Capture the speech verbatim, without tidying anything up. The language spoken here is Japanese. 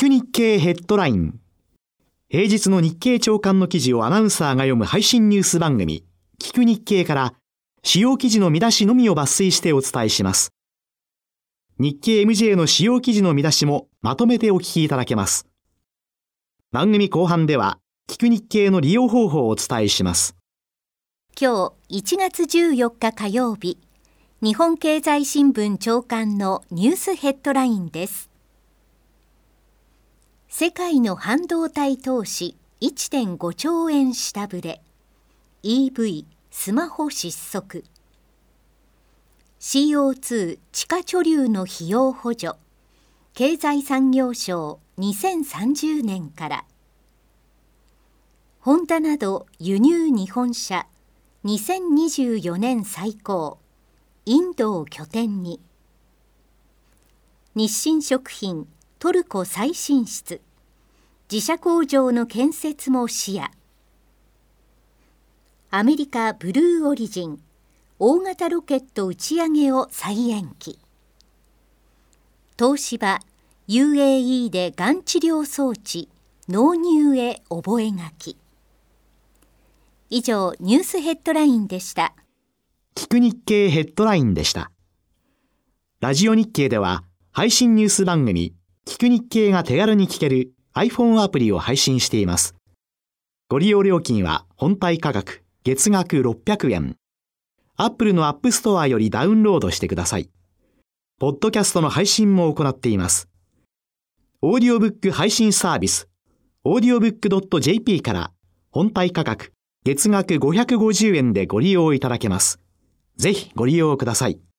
く日経ヘッドライン。平日の日経朝刊の記事をアナウンサーが読む配信ニュース番組、聞く日経から主要記事の見出しのみを抜粋してお伝えします。日経 エムジェー の主要記事の見出しもまとめてお聞きいただけます。番組後半では、聞く日経の利用方法をお伝えします。 今日いちがつじゅうよっか火曜日、日本経済新聞朝刊のニュースヘッドラインです。世界の半導体投資 いってんごちょうえん下振れ、 イーブイ スマホ失速、 シーオーツー 地下貯留の費用補助、経済産業省にせんさんじゅうねんから、ホンダなど輸入日本車にせんにじゅうよねん最高、インドを拠点に、日清食品トルコ再進出、自社工場の建設も視野、アメリカブルーオリジン大型ロケット打ち上げを再延期、東芝 ユーエーイー でがん治療装置納入へ覚書。以上、ニュースヘッドラインでした。 聞く日経ヘッドラインでした。ラジオ日経では配信ニュース番組、聞く日経が手軽に聞ける iPhone アプリを配信しています。ご利用料金は本体価格月額ろっぴゃくえん。Apple の App Store よりダウンロードしてください。ポッドキャストの配信も行っています。オーディオブック配信サービス、オーディオブックドットジェーピー から本体価格月額ごひゃくごじゅうえんでご利用いただけます。ぜひご利用ください。